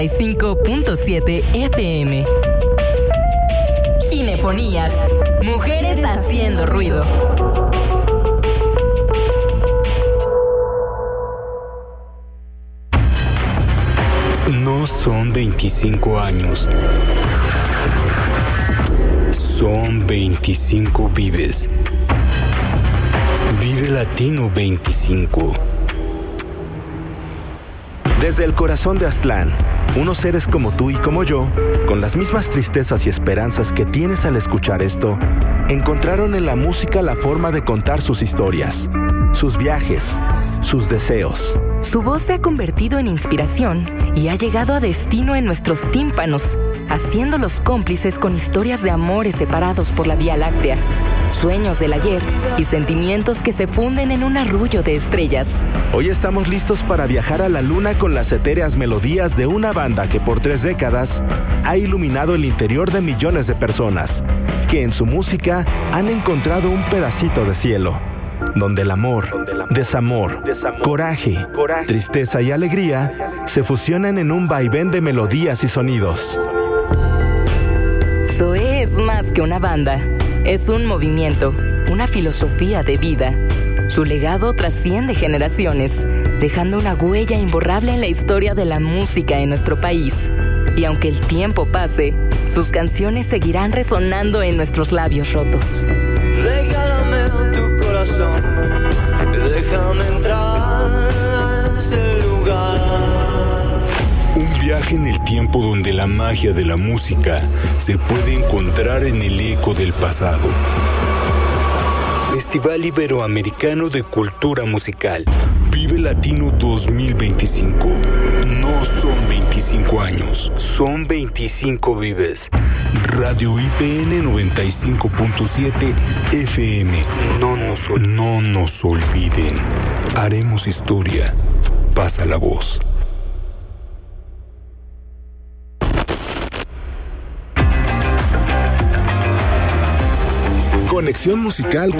5.7 FM. Ginefonías. Mujeres haciendo ruido. No son 25 años. Son 25 vives. Vive Latino 25. Desde el corazón de Aztlán, unos seres como tú y como yo, con las mismas tristezas y esperanzas que tienes al escuchar esto, encontraron en la música la forma de contar sus historias, sus viajes, sus deseos. Su voz se ha convertido en inspiración y ha llegado a destino en nuestros tímpanos, haciéndolos cómplices con historias de amores separados por la Vía Láctea, sueños del ayer y sentimientos que se funden en un arrullo de estrellas. Hoy estamos listos para viajar a la luna con las etéreas melodías de una banda que por 3 décadas ha iluminado el interior de millones de personas, que en su música han encontrado un pedacito de cielo, donde el amor, desamor, coraje, tristeza y alegría se fusionan en un vaivén de melodías y sonidos. Zoé es más que una banda, es un movimiento, una filosofía de vida. Su legado trasciende generaciones, dejando una huella imborrable en la historia de la música en nuestro país. Y aunque el tiempo pase, sus canciones seguirán resonando en nuestros labios rotos. Regálame tu corazón, déjame entrar a ese lugar. Un viaje en el tiempo donde la magia de la música se puede encontrar en el eco del pasado. Festival Iberoamericano de Cultura Musical. Vive Latino 2025. No son 25 años, son 25 vives. Radio IPN 95.7 FM. No nos olviden. Haremos historia. Pasa la voz. Conexión musical